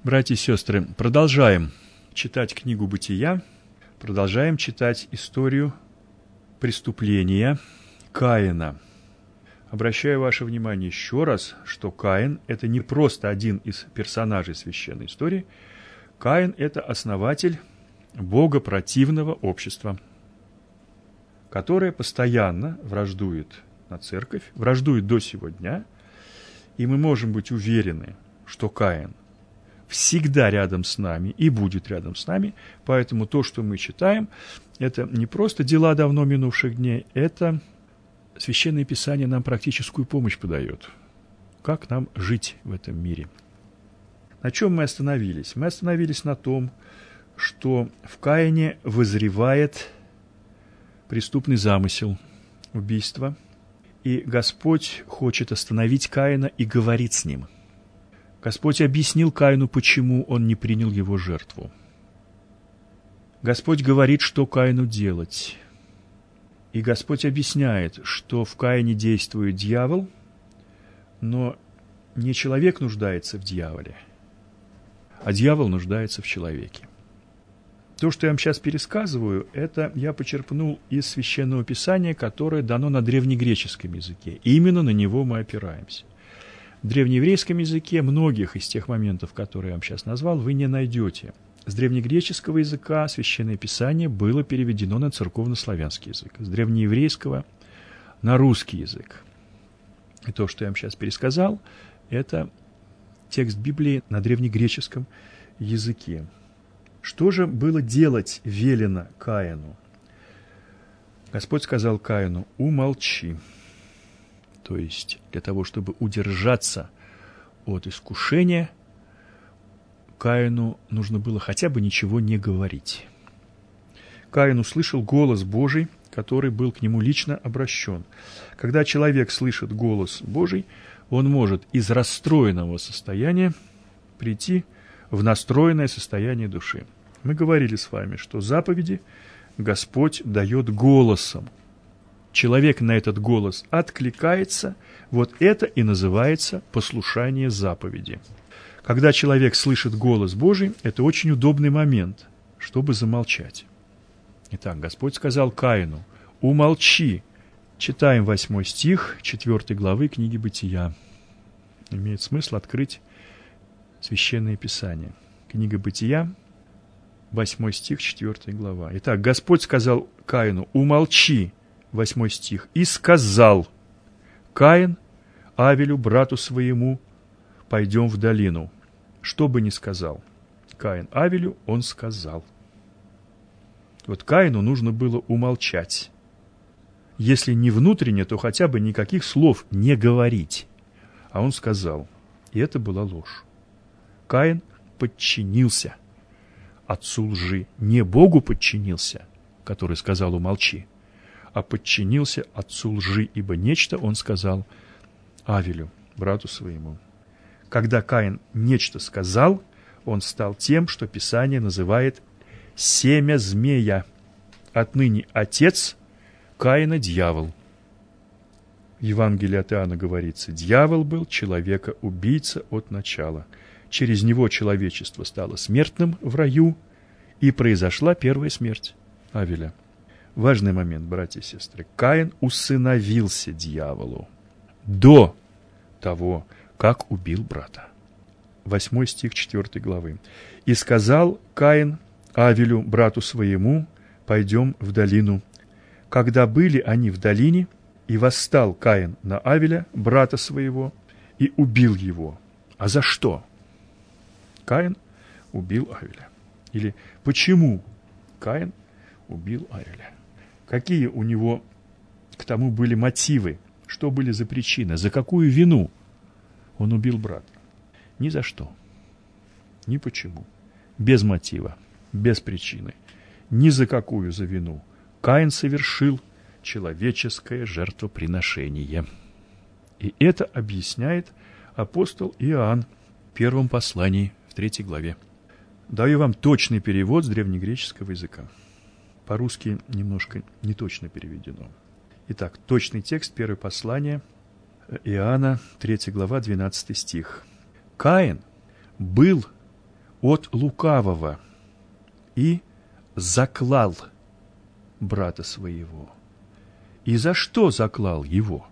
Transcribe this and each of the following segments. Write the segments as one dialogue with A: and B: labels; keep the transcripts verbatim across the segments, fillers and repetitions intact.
A: Братья и сестры, продолжаем читать книгу «Бытия», продолжаем читать историю преступления Каина. Обращаю ваше внимание еще раз, что Каин – это не просто один из персонажей священной истории. Каин – это основатель богопротивного общества, которое постоянно враждует на церковь, враждует до сего дня, и мы можем быть уверены, что Каин всегда рядом с нами и будет рядом с нами, поэтому то, что мы читаем, это не просто дела давно минувших дней, это Священное Писание нам практическую помощь подает. Как нам жить в этом мире? На чем мы остановились? Мы остановились на том, что в Каине вызревает преступный замысел, убийство, и Господь хочет остановить Каина и говорит с ним. Господь объяснил Каину, почему он не принял его жертву. Господь говорит, что Каину делать. И Господь объясняет, что в Каине действует дьявол, но не человек нуждается в дьяволе, а дьявол нуждается в человеке. То, что я вам сейчас пересказываю, это я почерпнул из Священного Писания, которое дано на древнегреческом языке. И именно на него мы опираемся. В древнееврейском языке многих из тех моментов, которые я вам сейчас назвал, вы не найдете. С древнегреческого языка Священное Писание было переведено на церковнославянский язык, с древнееврейского на русский язык. И то, что я вам сейчас пересказал, это текст Библии на древнегреческом языке. Что же было делать велено Каину? Господь сказал Каину: «Умолчи». То есть для того, чтобы удержаться от искушения, Каину нужно было хотя бы ничего не говорить. Каин услышал голос Божий, который был к нему лично обращен. Когда человек слышит голос Божий, он может из расстроенного состояния прийти в настроенное состояние души. Мы говорили с вами, что заповеди Господь дает голосом. Человек на этот голос откликается, вот это и называется послушание заповеди. Когда человек слышит голос Божий, это очень удобный момент, чтобы замолчать. Итак, Господь сказал Каину: «Умолчи». Читаем восьмой стих четвёртой главы книги «Бытия». Имеет смысл открыть Священное Писание. Книга «Бытия», восьмой стих, четвёртая глава. Итак, Господь сказал Каину: «Умолчи». Восьмой стих. «И сказал Каин Авелю, брату своему: пойдем в долину». Что бы ни сказал Каин Авелю, он сказал. Вот Каину нужно было умолчать. Если не внутренне, то хотя бы никаких слов не говорить. А он сказал. И это была ложь. Каин подчинился отцу лжи. Не Богу подчинился, который сказал: «Умолчи», а подчинился отцу лжи, ибо нечто он сказал Авелю, брату своему. Когда Каин нечто сказал, он стал тем, что Писание называет семя змея. Отныне отец Каина — дьявол. В Евангелии от Иоанна говорится: дьявол был человека-убийца от начала. Через него человечество стало смертным в раю, и произошла первая смерть Авеля. Важный момент, братья и сестры. Каин усыновился дьяволу до того, как убил брата. Восьмой стих четвёртой главы. «И сказал Каин Авелю, брату своему: пойдем в долину. Когда были они в долине, и восстал Каин на Авеля, брата своего, и убил его». А за что Каин убил Авеля? Или почему Каин убил Авеля? Какие у него к тому были мотивы? Что были за причины? За какую вину он убил брата? Ни за что. Ни почему. Без мотива. Без причины. Ни за какую за вину. Каин совершил человеческое жертвоприношение. И это объясняет апостол Иоанн в первом послании, в третьей главе. Даю вам точный перевод с древнегреческого языка. По-русски немножко неточно переведено. Итак, точный текст, первое послание Иоанна, третья глава, двенадцатый стих. Каин был от лукавого и заклал брата своего. И за что заклал его?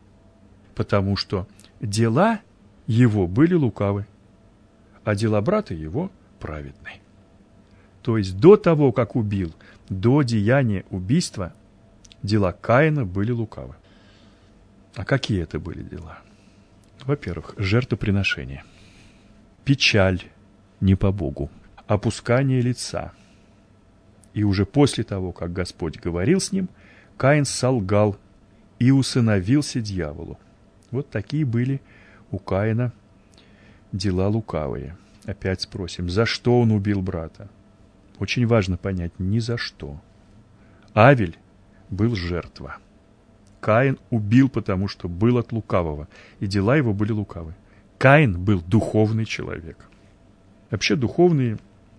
A: Потому что дела его были лукавы, а дела брата его праведны. То есть до того, как убил, до деяния убийства, дела Каина были лукавы. А какие это были дела? Во-первых, жертвоприношение, печаль не по Богу, опускание лица. И уже после того, как Господь говорил с ним, Каин солгал и усыновился дьяволу. Вот такие были у Каина дела лукавые. Опять спросим, за что он убил брата? Очень важно понять, ни за что. Авель был жертва. Каин убил, потому что был от лукавого, и дела его были лукавы. Каин был духовный человек. Вообще духовные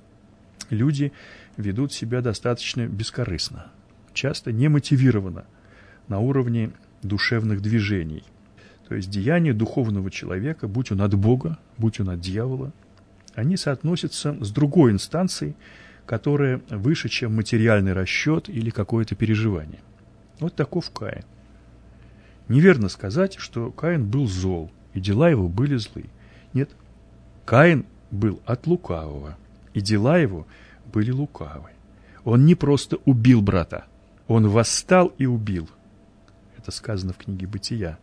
A: люди ведут себя достаточно бескорыстно, часто немотивированно, на уровне душевных движений. То есть деяния духовного человека, будь он от Бога, будь он от дьявола, они соотносятся с другой инстанцией, которая выше, чем материальный расчет или какое-то переживание. Вот таков Каин. Неверно сказать, что Каин был зол, и дела его были злы. Нет, Каин был от лукавого, и дела его были лукавы. Он не просто убил брата, он восстал и убил. Это сказано в книге «Бытия».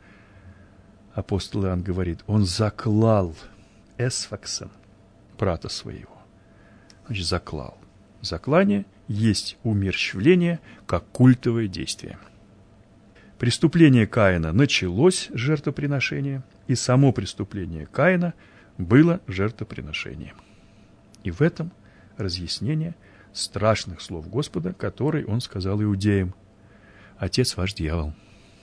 A: Апостол Иоанн говорит, он заклал эсфаксом брата своего. Значит, заклал. Заклание есть умерщвление, как культовое действие. Преступление Каина началось с жертвоприношения, и само преступление Каина было жертвоприношением. И в этом разъяснение страшных слов Господа, которые он сказал иудеям. Отец ваш дьявол.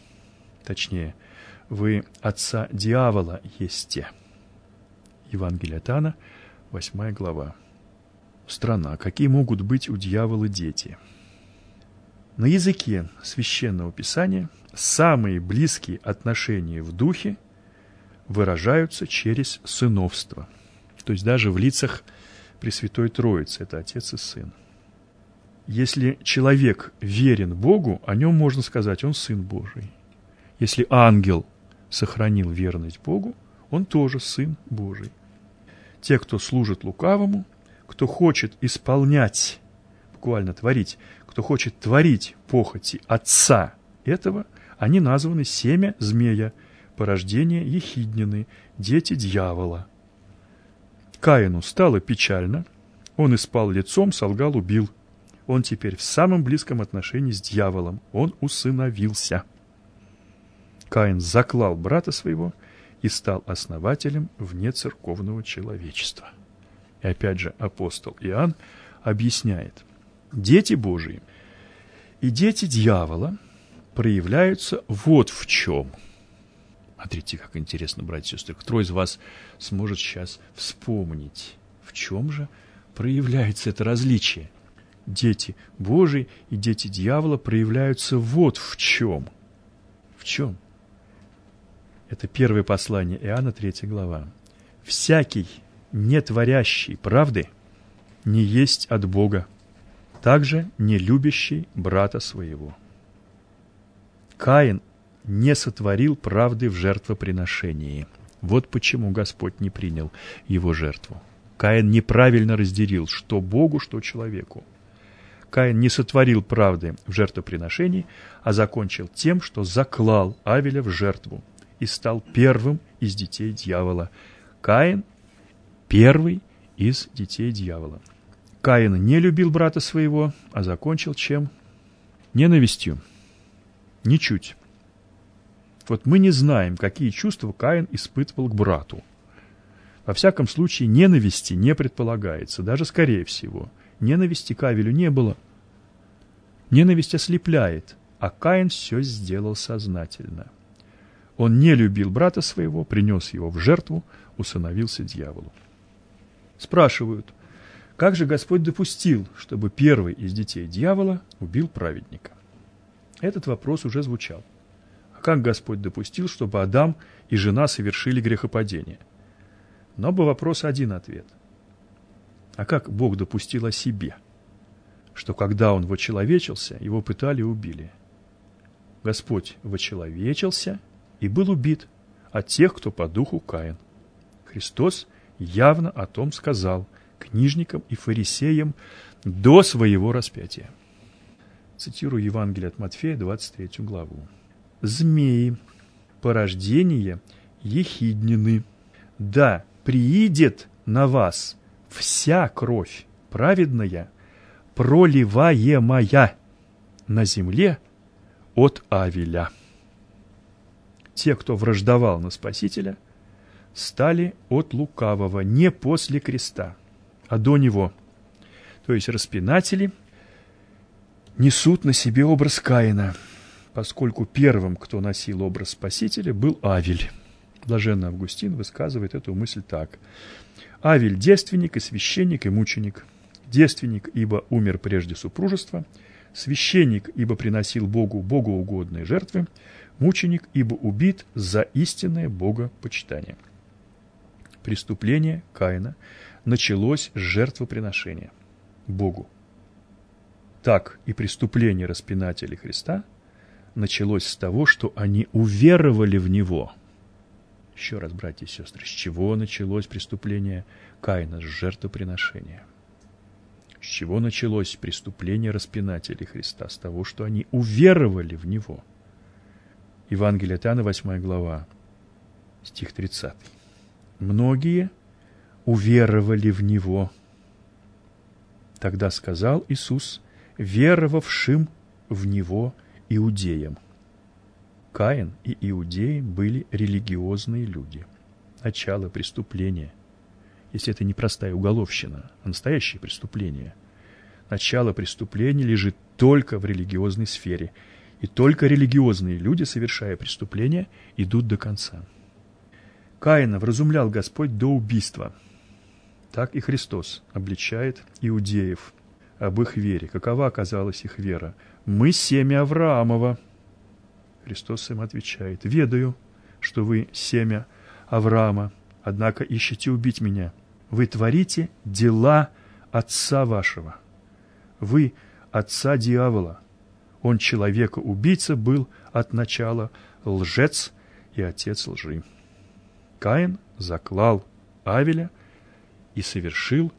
A: Точнее, вы отца дьявола есте. Евангелие от Иоанна, восьмая глава. Страна, какие могут быть у дьявола дети? На языке Священного Писания самые близкие отношения в духе выражаются через сыновство. То есть даже в лицах Пресвятой Троицы, это Отец и Сын. Если человек верен Богу, о нем можно сказать, он Сын Божий. Если ангел сохранил верность Богу, он тоже Сын Божий. Те, кто служит лукавому, кто хочет исполнять, буквально творить, кто хочет творить похоти отца этого, они названы семя змея, порождение ехиднины, дети дьявола. Каину стало печально, он испал лицом, солгал, убил. Он теперь в самом близком отношении с дьяволом, он усыновился. Каин заклал брата своего и стал основателем внецерковного человечества. И опять же апостол Иоанн объясняет, дети Божии и дети дьявола проявляются вот в чем. Смотрите, как интересно, братья и сестры. Кто из вас сможет сейчас вспомнить, в чем же проявляется это различие? Дети Божии и дети дьявола проявляются вот в чем. В чем? Это первое послание Иоанна, третья глава. «Всякий, не творящий правды, не есть от Бога, также не любящий брата своего». Каин не сотворил правды в жертвоприношении. Вот почему Господь не принял его жертву. Каин неправильно разделил, что Богу, что человеку. Каин не сотворил правды в жертвоприношении, а закончил тем, что заклал Авеля в жертву и стал первым из детей дьявола. Каин – первый из детей дьявола. Каин не любил брата своего, а закончил чем? Ненавистью. Ничуть. Вот мы не знаем, какие чувства Каин испытывал к брату. Во всяком случае, ненависти не предполагается, даже скорее всего. Ненависти к Авелю не было. Ненависть ослепляет, а Каин все сделал сознательно. Он не любил брата своего, принес его в жертву, усыновился дьяволу. Спрашивают, как же Господь допустил, чтобы первый из детей дьявола убил праведника? Этот вопрос уже звучал. А как Господь допустил, чтобы Адам и жена совершили грехопадение? Но бы вопрос один ответ. А как Бог допустил о себе? Что когда Он вочеловечился, Его пытали и убили. Господь вочеловечился и был убит от тех, кто по духу Каин. Христос явно о том сказал книжникам и фарисеям до своего распятия. Цитирую Евангелие от Матфея, двадцать третью главу. «Змеи, порождение ехиднины, да приидет на вас вся кровь праведная, проливаемая на земле от Авеля». Те, кто враждовал на Спасителя, стали от лукавого не после креста, а до него. То есть распинатели несут на себе образ Каина, поскольку первым, кто носил образ Спасителя, был Авель. Блаженный Августин высказывает эту мысль так. Авель – девственник и священник и мученик. Девственник, ибо умер прежде супружества, священник, ибо приносил Богу богоугодные жертвы, мученик, ибо убит за истинное богопочитание. Преступление Каина началось с жертвоприношения Богу. Так и преступление распинателей Христа началось с того, что они уверовали в Него. Еще раз, братья и сестры, с чего началось преступление Каина? С жертвоприношения. С чего началось преступление распинателей Христа? С того, что они уверовали в Него. Евангелие от Иоанна, восьмая глава, стих тридцатый. Многие уверовали в Него. Тогда сказал Иисус веровавшим в Него иудеям. Каин и иудеи были религиозные люди. Начало преступления. Если это не простая уголовщина, а настоящее преступление. Начало преступления лежит только в религиозной сфере. И только религиозные люди, совершая преступления, идут до конца. Каина вразумлял Господь до убийства. Так и Христос обличает иудеев об их вере. Какова оказалась их вера? «Мы семя Авраамова». Христос им отвечает: «Ведаю, что вы семя Авраама, однако ищете убить меня. Вы творите дела отца вашего. Вы отца дьявола. Он человека-убийца был от начала, лжец и отец лжи». Каин заклал Авеля и совершил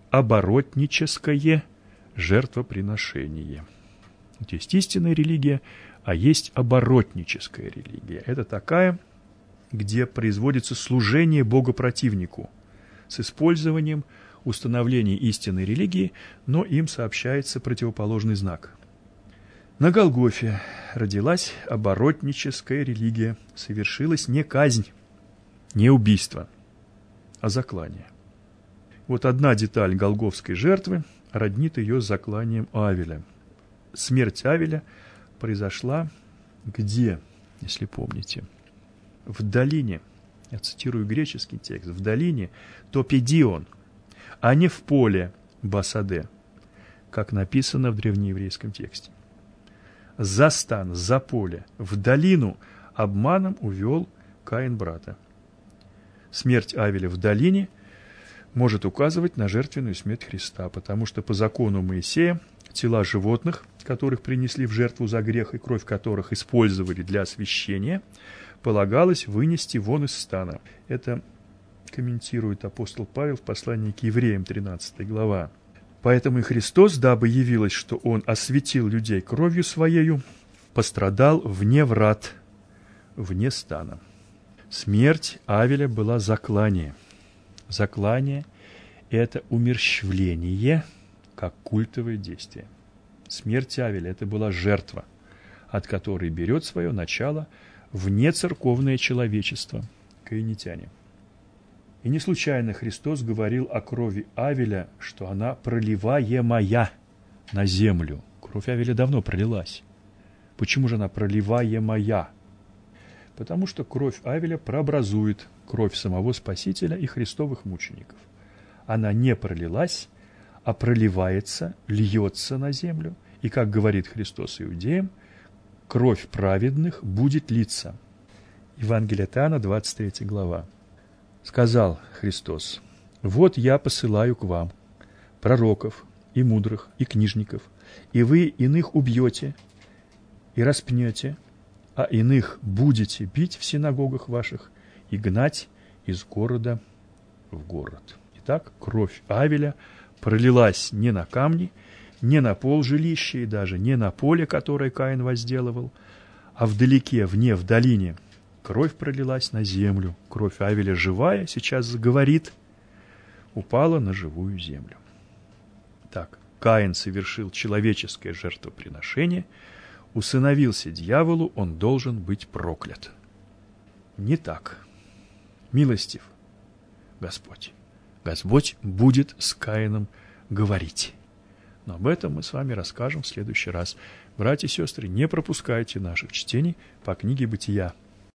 A: оборотническое жертвоприношение. Вот есть истинная религия, а есть оборотническая религия. Это такая, где производится служение богопротивнику с использованием установления истинной религии, но им сообщается противоположный знак. На Голгофе родилась оборотническая религия, совершилась не казнь, не убийство, а заклание. Вот одна деталь голгофской жертвы роднит ее с закланием Авеля. Смерть Авеля произошла где, если помните? В долине, я цитирую греческий текст, в долине Топидион, а не в поле Басаде, как написано в древнееврейском тексте. За стан, за поле, в долину обманом увел Каин брата. Смерть Авеля в долине может указывать на жертвенную смерть Христа, потому что по закону Моисея тела животных, которых принесли в жертву за грех и кровь которых использовали для освящения, полагалось вынести вон из стана. Это комментирует апостол Павел в послании к евреям, тринадцатая глава. Поэтому и Христос, дабы явилось, что Он осветил людей кровью Своею, пострадал вне врат, вне стана. Смерть Авеля была заклание. Заклание – это умерщвление, как культовое действие. Смерть Авеля – это была жертва, от которой берет свое начало внецерковное человечество, каинитяне. И не случайно Христос говорил о крови Авеля, что она проливаемая на землю. Кровь Авеля давно пролилась. Почему же она проливаемая? Потому что кровь Авеля прообразует кровь самого Спасителя и христовых мучеников. Она не пролилась, а проливается, льется на землю. И, как говорит Христос иудеям, кровь праведных будет литься. Евангелие от Иоанна, двадцать третья глава. Сказал Христос: «Вот я посылаю к вам пророков, и мудрых, и книжников, и вы иных убьете, и распнете, а иных будете бить в синагогах ваших и гнать из города в город». Итак, кровь Авеля пролилась не на камни, не на пол жилища и даже не на поле, которое Каин возделывал, а вдалеке, вне, в долине. Кровь пролилась на землю. Кровь Авеля живая, сейчас заговорит, упала на живую землю. Так, Каин совершил человеческое жертвоприношение, усыновился дьяволу, он должен быть проклят. Не так. Милостив Господь. Господь будет с Каином говорить. Но об этом мы с вами расскажем в следующий раз. Братья и сестры, не пропускайте наших чтений по книге «Бытия».